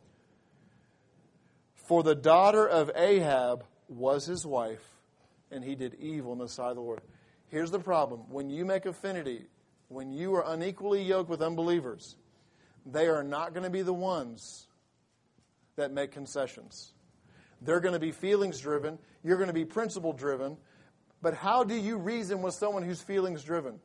For the daughter of Ahab was his wife, and he did evil in the sight of the Lord. Here's the problem. When you make affinity, when you are unequally yoked with unbelievers, they are not going to be the ones that make concessions. They're going to be feelings driven. You're going to be principle driven. But how do you reason with someone who's feelings driven?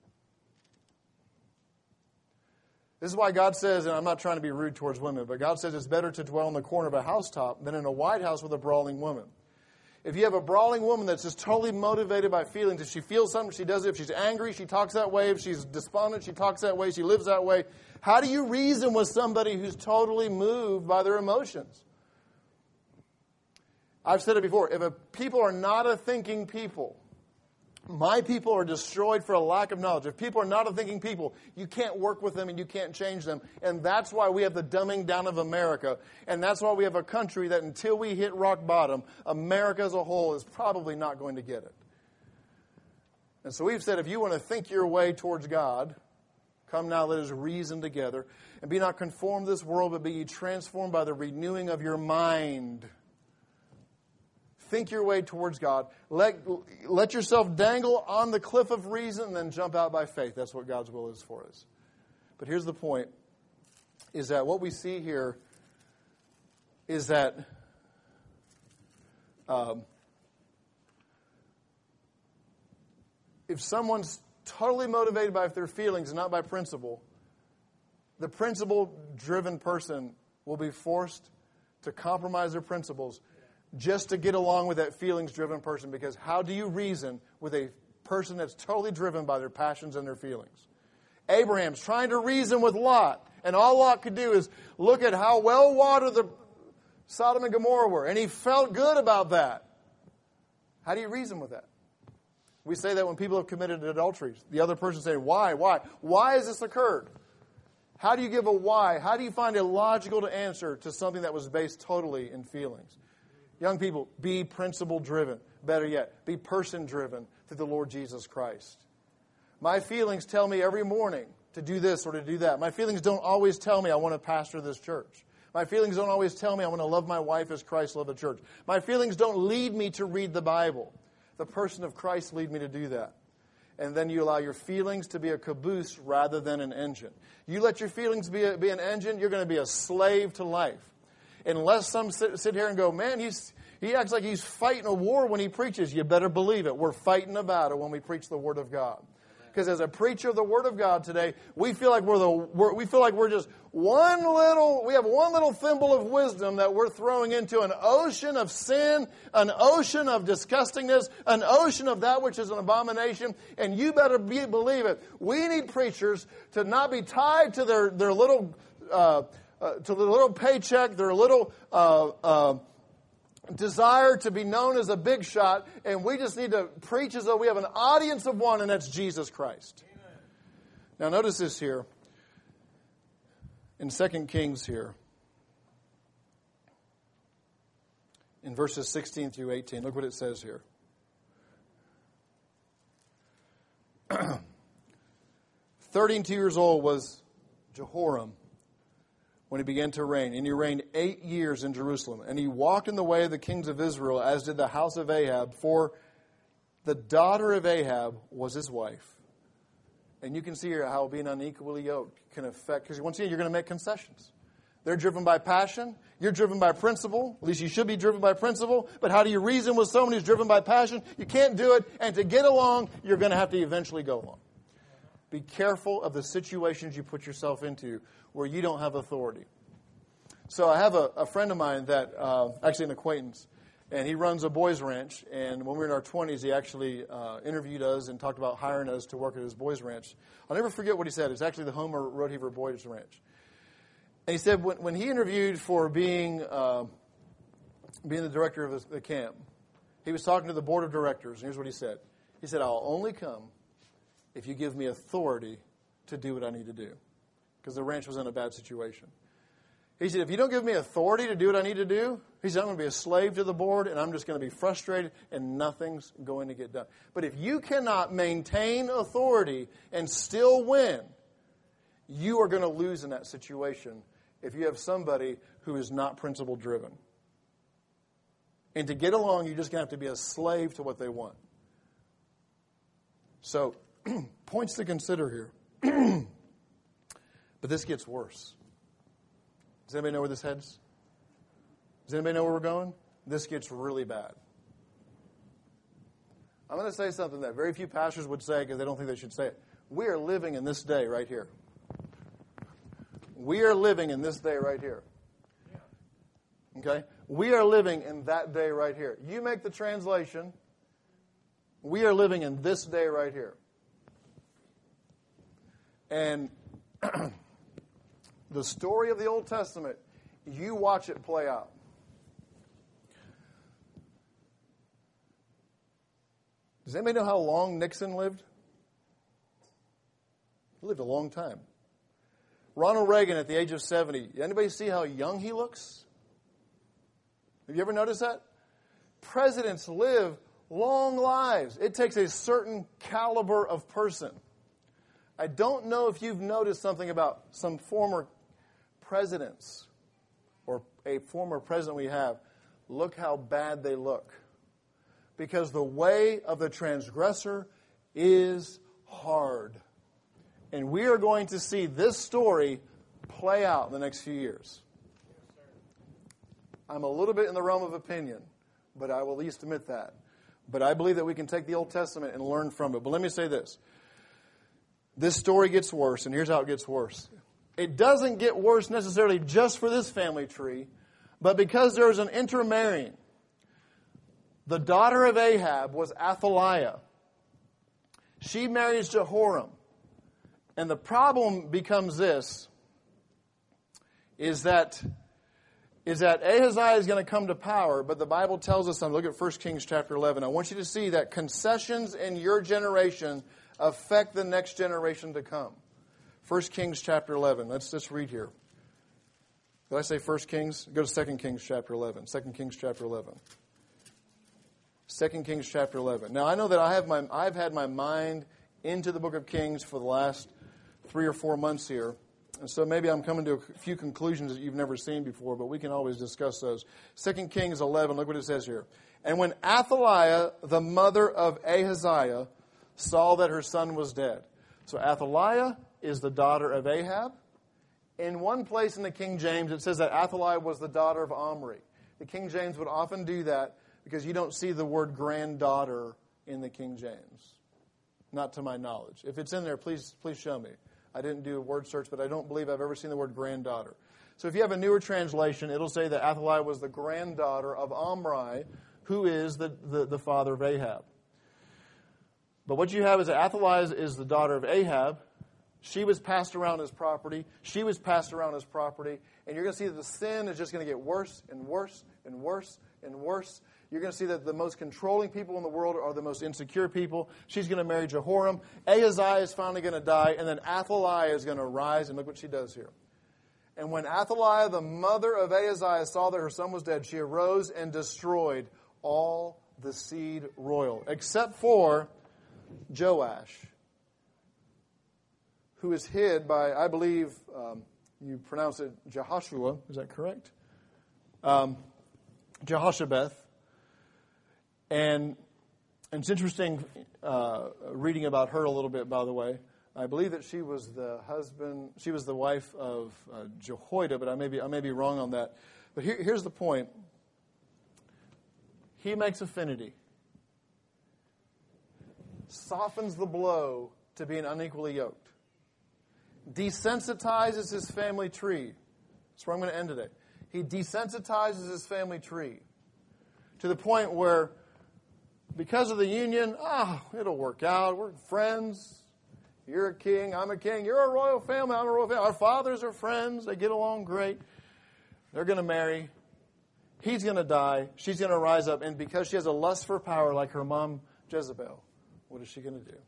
This is why God says, and I'm not trying to be rude towards women, but God says it's better to dwell in the corner of a housetop than in a White House with a brawling woman. If you have a brawling woman that's just totally motivated by feelings, if she feels something, she does it. If she's angry, she talks that way. If she's despondent, she talks that way. She lives that way. How do you reason with somebody who's totally moved by their emotions? I've said it before. If a people are not a thinking people, my people are destroyed for a lack of knowledge. If people are not a thinking people, you can't work with them and you can't change them. And that's why we have the dumbing down of America. And that's why we have a country that until we hit rock bottom, America as a whole is probably not going to get it. And so we've said, if you want to think your way towards God, come now, let us reason together. And be not conformed to this world, but be ye transformed by the renewing of your mind. Think your way towards God. Let, let yourself dangle on the cliff of reason and then jump out by faith. That's what God's will is for us. But here's the point, is that what we see here is that um, if someone's totally motivated by their feelings and not by principle, the principle-driven person will be forced to compromise their principles just to get along with that feelings-driven person. Because how do you reason with a person that's totally driven by their passions and their feelings? Abraham's trying to reason with Lot, and all Lot could do is look at how well watered the Sodom and Gomorrah were, and he felt good about that. How do you reason with that? We say that when people have committed adulteries. The other person saying, why, why? Why has this occurred? How do you give a why? How do you find a logical answer to something that was based totally in feelings? Young people, be principle-driven. Better yet, be person-driven through the Lord Jesus Christ. My feelings tell me every morning to do this or to do that. My feelings don't always tell me I want to pastor this church. My feelings don't always tell me I want to love my wife as Christ loved the church. My feelings don't lead me to read the Bible. The person of Christ lead me to do that. And then you allow your feelings to be a caboose rather than an engine. You let your feelings be, a, be an engine, you're going to be a slave to life. Unless some sit, sit here and go, man, he's he acts like he's fighting a war when he preaches. You better believe it. We're fighting a battle when we preach the Word of God. Because as a preacher of the Word of God today, we feel like we're the we're, we feel like we're just one little we have one little thimble of wisdom that we're throwing into an ocean of sin, an ocean of disgustingness, an ocean of that which is an abomination. And you better be, believe it. We need preachers to not be tied to their their little uh, uh, to their little paycheck, their little uh, uh, desire to be known as a big shot, and we just need to preach as though we have an audience of one, and that's Jesus Christ. Amen. Now notice this here, in Second Kings here, in verses sixteen through eighteen. Look what it says here. thirty-two years old was Jehoram when he began to reign, and he reigned eight years in Jerusalem. And he walked in the way of the kings of Israel, as did the house of Ahab, for the daughter of Ahab was his wife. And you can see here how being unequally yoked can affect, because once again, you're going to make concessions. They're driven by passion. You're driven by principle. At least you should be driven by principle. But how do you reason with someone who's driven by passion? You can't do it. And to get along, you're going to have to eventually go along. Be careful of the situations you put yourself into where you don't have authority. So I have a, a friend of mine that, uh, actually an acquaintance, and he runs a boys ranch. And when we were in our twenties, he actually uh, interviewed us and talked about hiring us to work at his boys ranch. I'll never forget what he said. It's actually the Homer Rodeheaver Boys Ranch. And he said when, when he interviewed for being uh, being the director of the camp, he was talking to the board of directors, and here's what he said. He said, I'll only come if you give me authority to do what I need to do. Because the ranch was in a bad situation. He said, if you don't give me authority to do what I need to do, he said, I'm going to be a slave to the board, and I'm just going to be frustrated, and nothing's going to get done. But if you cannot maintain authority and still win, you are going to lose in that situation if you have somebody who is not principle driven. And to get along, you're just going to have to be a slave to what they want. So, points to consider here. But this gets worse. Does anybody know where this heads? Does anybody know where we're going? This gets really bad. I'm going to say something that very few pastors would say because they don't think they should say it. We are living in this day right here. We are living in this day right here. Okay? We are living in that day right here. You make the translation. We are living in this day right here. And the story of the Old Testament, you watch it play out. Does anybody know how long Nixon lived? He lived a long time. Ronald Reagan at the age of seventy. Anybody see how young he looks? Have you ever noticed that? Presidents live long lives. It takes a certain caliber of person. I don't know if you've noticed something about some former presidents or a former president we have. Look how bad they look. Because the way of the transgressor is hard. And we are going to see this story play out in the next few years. I'm a little bit in the realm of opinion, but I will at least admit that. But I believe that we can take the Old Testament and learn from it. But let me say this. This story gets worse, and here's how it gets worse. It doesn't get worse necessarily just for this family tree, but because there's an intermarrying. The daughter of Ahab was Athaliah. She marries Jehoram. And the problem becomes this, is that, is that Ahaziah is going to come to power, but the Bible tells us, look at First Kings chapter eleven. I want you to see that concessions in your generation affect the next generation to come. First Kings chapter eleven. Let's just read here. Did I say First Kings? Go to Second Kings chapter eleven. Second Kings chapter eleven. Second Kings chapter eleven. Now I know that I have my I've had my mind into the book of Kings for the last three or four months here. And so maybe I'm coming to a few conclusions that you've never seen before, but we can always discuss those. Second Kings eleven, look what it says here. And when Athaliah, the mother of Ahaziah, saw that her son was dead. So Athaliah is the daughter of Ahab, In one place in the King James, it says that Athaliah was the daughter of Omri. The King James would often do that because you don't see the word granddaughter in the King James. Not to my knowledge. If it's in there, please please show me. I didn't do a word search, but I don't believe I've ever seen the word granddaughter. So if you have a newer translation, it'll say that Athaliah was the granddaughter of Omri, who is the, the, the father of Ahab. But what you have is that Athaliah is the daughter of Ahab. She was passed around as property. She was passed around as property. And you're going to see that the sin is just going to get worse and worse and worse and worse. You're going to see that the most controlling people in the world are the most insecure people. She's going to marry Jehoram. Ahaziah is finally going to die. And then Athaliah is going to rise. And look what she does here. And when Athaliah, the mother of Ahaziah, saw that her son was dead, she arose and destroyed all the seed royal, except for Joash, who is hid by, I believe, um, you pronounce it Jehoshua. Is that correct? Um, Jehoshabeth. And, and it's interesting uh, reading about her a little bit, by the way. I believe that she was the husband, she was the wife of uh, Jehoiada, but I may be, I may be wrong on that. But here, here's the point. He makes affinity, softens the blow to being unequally yoked, desensitizes his family tree. That's where I'm going to end today. He desensitizes his family tree to the point where, because of the union, ah, oh, it'll work out. We're friends. You're a king. I'm a king. You're a royal family. I'm a royal family. Our fathers are friends. They get along great. They're going to marry. He's going to die. She's going to rise up. And because she has a lust for power like her mom, Jezebel, what is she going to do?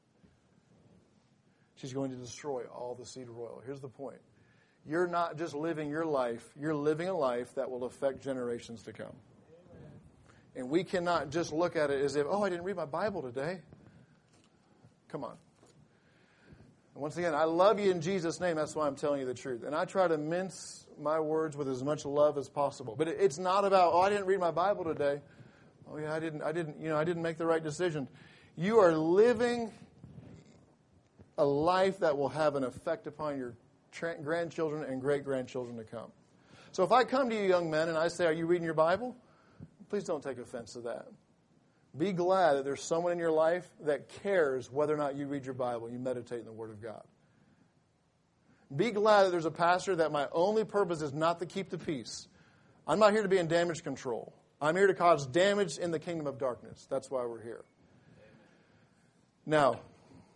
She's going to destroy all the seed royal. Here's the point. You're not just living your life. You're living a life that will affect generations to come. And we cannot just look at it as if, oh, I didn't read my Bible today. Come on. And once again, I love you in Jesus' name. That's why I'm telling you the truth. And I try to mince my words with as much love as possible. But it's not about, oh, I didn't read my Bible today. Oh, yeah, I didn't, I didn't, you know, I didn't make the right decision. You are living a life that will have an effect upon your tra- grandchildren and great-grandchildren to come. So if I come to you, young men, and I say, are you reading your Bible? Please don't take offense to that. Be glad that there's someone in your life that cares whether or not you read your Bible and you meditate in the Word of God. Be glad that there's a pastor that my only purpose is not to keep the peace. I'm not here to be in damage control. I'm here to cause damage in the kingdom of darkness. That's why we're here. Now,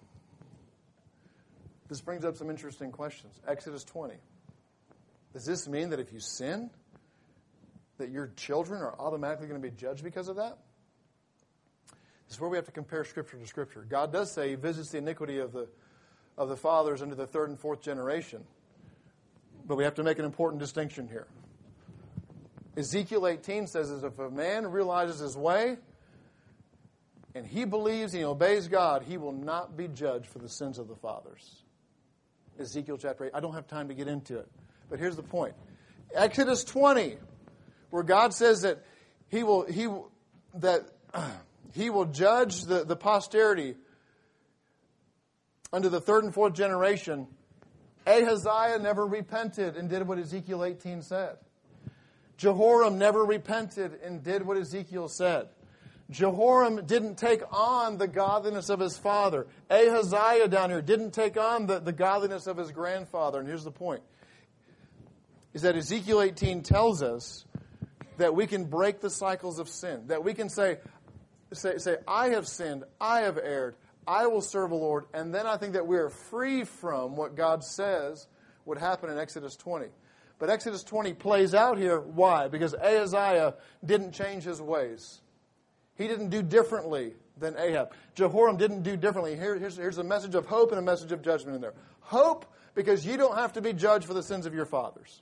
this brings up some interesting questions. Exodus twenty. Does this mean that if you sin, that your children are automatically going to be judged because of that? This is where we have to compare Scripture to Scripture. God does say He visits the iniquity of the of the fathers into the third and fourth generation. But we have to make an important distinction here. Ezekiel eighteen says that if a man realizes his way and he believes and he obeys God, he will not be judged for the sins of the fathers. Ezekiel chapter eight. I don't have time to get into it. But here's the point. Exodus twenty, where God says that He will He that He will judge the, the posterity under the third and fourth generation. Ahaziah never repented and did what Ezekiel eighteen said. Jehoram never repented and did what Ezekiel said. Jehoram didn't take on the godliness of his father. Ahaziah down here didn't take on the, the godliness of his grandfather. And here's the point. Is that Ezekiel eighteen tells us that we can break the cycles of sin. That we can say, say, say I have sinned, I have erred, I will serve the Lord. And then I think that we are free from what God says would happen in Exodus twenty. But Exodus twenty plays out here. Why? Because Ahaziah didn't change his ways. He didn't do differently than Ahab. Jehoram didn't do differently. Here, here's, here's a message of hope and a message of judgment in there. Hope, because you don't have to be judged for the sins of your fathers.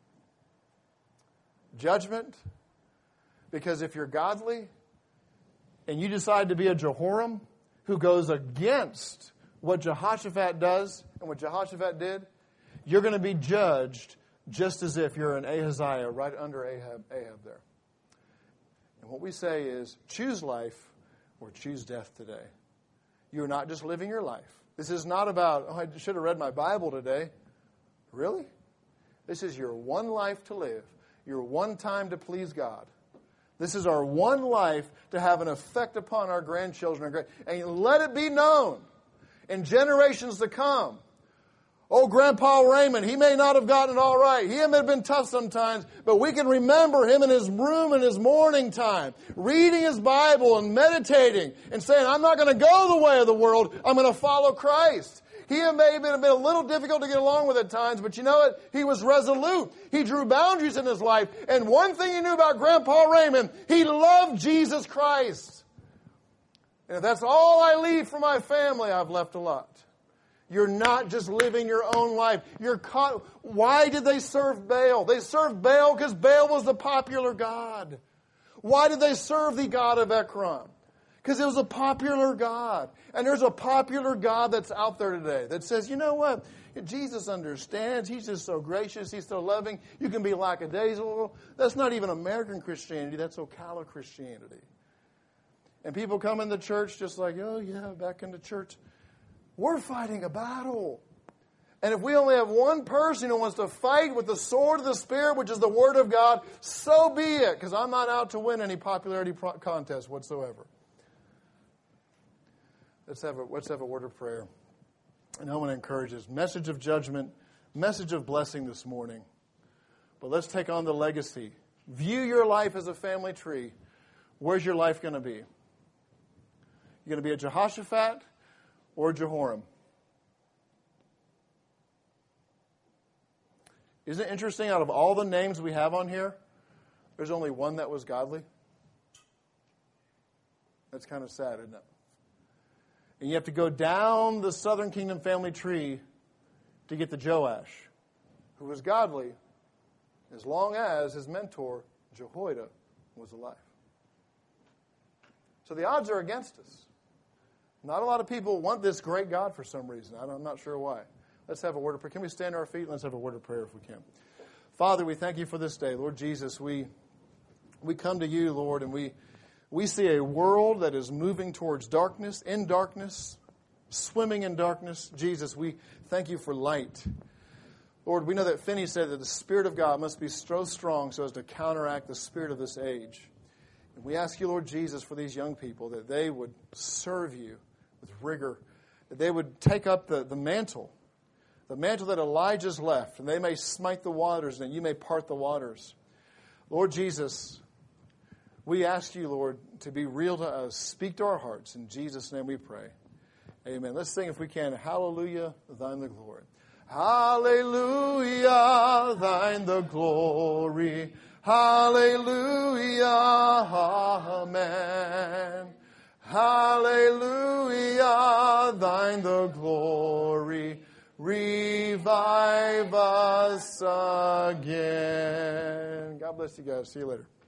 Judgment, because if you're godly and you decide to be a Jehoram who goes against what Jehoshaphat does and what Jehoshaphat did, you're going to be judged just as if you're an Ahaziah right under Ahab, Ahab there. And what we say is, choose life or choose death today. You're not just living your life. This is not about, oh, I should have read my Bible today. Really? This is your one life to live, your one time to please God. This is our one life to have an effect upon our grandchildren. And let it be known in generations to come. Oh, Grandpa Raymond, he may not have gotten it all right. He may have been tough sometimes, but we can remember him in his room in his morning time, reading his Bible and meditating and saying, I'm not going to go the way of the world. I'm going to follow Christ. He may have been a little difficult to get along with at times, but you know what? He was resolute. He drew boundaries in his life. And one thing he knew about Grandpa Raymond, he loved Jesus Christ. And if that's all I leave for my family, I've left a lot. You're not just living your own life. You're caught. Why did they serve Baal? They served Baal because Baal was the popular god. Why did they serve the god of Ekron? Because it was a popular god. And there's a popular God that's out there today that says, you know what? Jesus understands. He's just so gracious. He's so loving. You can be lackadaisical. That's not even American Christianity. That's Ocala Christianity. And people come into church just like, oh, yeah, back into church. We're fighting a battle. And if we only have one person who wants to fight with the sword of the Spirit, which is the Word of God, so be it. Because I'm not out to win any popularity pro- contest whatsoever. Let's have, a, let's have a word of prayer. And I want to encourage us. Message of judgment, message of blessing this morning. But let's take on the legacy. View your life as a family tree. Where's your life going to be? You're going to be a Jehoshaphat or Jehoram? Isn't it interesting, out of all the names we have on here, there's only one that was godly? That's kind of sad, isn't it? And you have to go down the southern kingdom family tree to get to Joash, who was godly as long as his mentor, Jehoiada, was alive. So the odds are against us. Not a lot of people want this great God for some reason. I'm not sure why. Let's have a word of prayer. Can we stand to our feet and let's have a word of prayer if we can. Father, we thank you for this day. Lord Jesus, we we come to you, Lord, and we We see a world that is moving towards darkness, in darkness, swimming in darkness. Jesus, we thank you for light. Lord, we know that Finney said that the Spirit of God must be so strong so as to counteract the spirit of this age. And we ask you, Lord Jesus, for these young people, that they would serve you with rigor, that they would take up the, the mantle, the mantle that Elijah's left, and they may smite the waters, and you may part the waters. Lord Jesus, we ask you, Lord, to be real to us. Speak to our hearts. In Jesus' name we pray. Amen. Let's sing, if we can, Hallelujah, thine the glory. Hallelujah, thine the glory. Hallelujah, amen. Hallelujah, thine the glory. Revive us again. God bless you guys. See you later.